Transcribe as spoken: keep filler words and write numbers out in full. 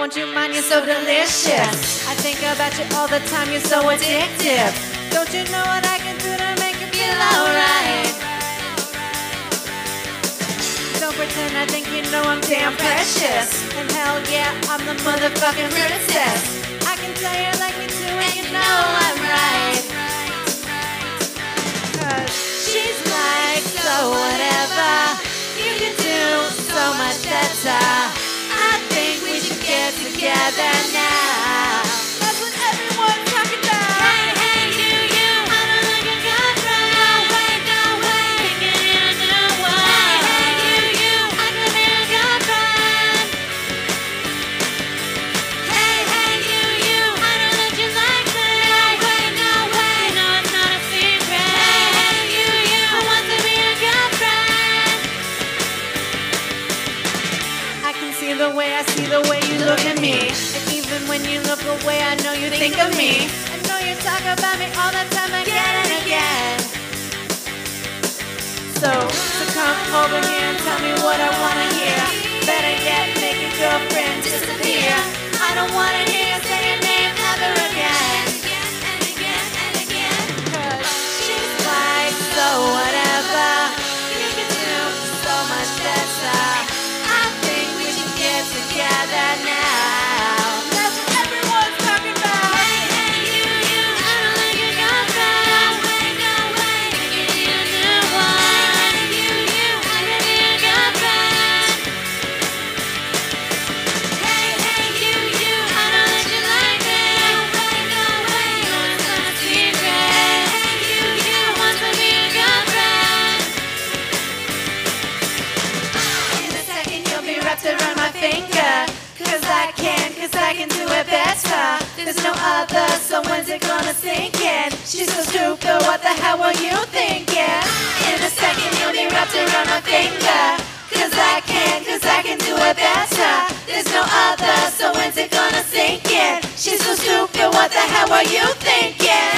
won't you mind, you're so delicious. I think about you all the time, you're so addictive. Don't you know what I can do to make you feel alright? Don't pretend I think you know I'm damn precious. And hell yeah, I'm the motherfucking princess. I can tell you like me too and you know I'm right. Cause she's like, so whatever, you can do so much better. I think we should get together now. That's what everyone's talking about. Hey, hey, you, you, I don't like your girlfriend. No way, no way, thinking in a new world. Hey, hey, you, you, I could be a girlfriend. Hey, hey, you, you, I know that you like me. No way, no way, no, it's not a secret. Hey, hey, you, you, I want to be a girlfriend. I can see the way I see the way you look at me. And even when you look away, I know you think of me. I know you talk about me all the time again and again. So, so come over here and tell me what I wanna hear. Better yet, make your girlfriend disappear. I don't wanna hear you say your name ever again. Cause she's like, so whatever, you can do so much better. I think we should get together now. That's what everyone's talking about. Hey, hey, you, you, I don't like your girlfriend. No way, no way, you need a new one. Hey, hey, you, you, I can be your girlfriend. Hey, hey, you, you, I know that you like me. No way, no way, no, it's not a secret. Hey, you, you, I want to be your girlfriend. In a second you'll be wrapped around my finger. Cause I can, cause I can do it better. There's no other, so when's it gonna sink in? She's so stupid, what the hell were you thinking? In a second you'll be wrapped around my finger. Cause I can, cause I can do it better. There's no other, so when's it gonna sink in? She's so stupid, what the hell were you thinking?